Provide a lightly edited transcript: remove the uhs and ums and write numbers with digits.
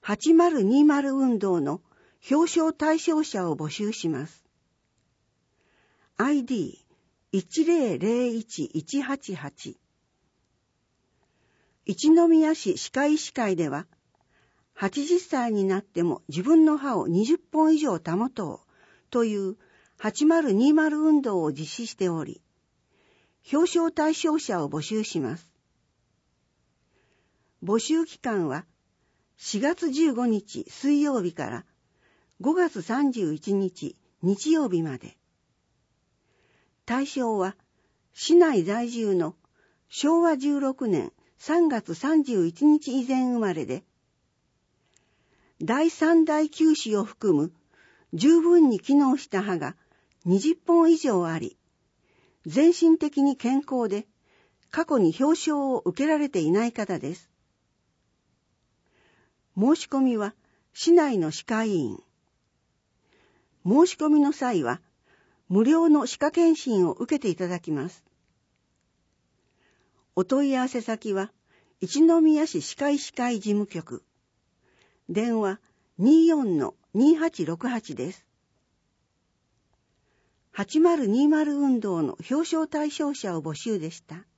8020運動の表彰対象者を募集します。ID1001-188 一宮市歯科医師会では、80歳になっても自分の歯を20本以上保とうという8020運動を実施しており、表彰対象者を募集します。募集期間は4月15日水曜日から5月31日日曜日まで。対象は市内在住の昭和16年3月31日以前生まれで、第三代臼歯を含む十分に機能した歯が20本以上あり、全身的に健康で過去に表彰を受けられていない方です。申し込みは市内の歯科医院。申し込みの際は無料の歯科検診を受けていただきます。お問い合わせ先は一宮市歯科医師会事務局。電話 24-2868 です。8020運動の表彰対象者を募集でした。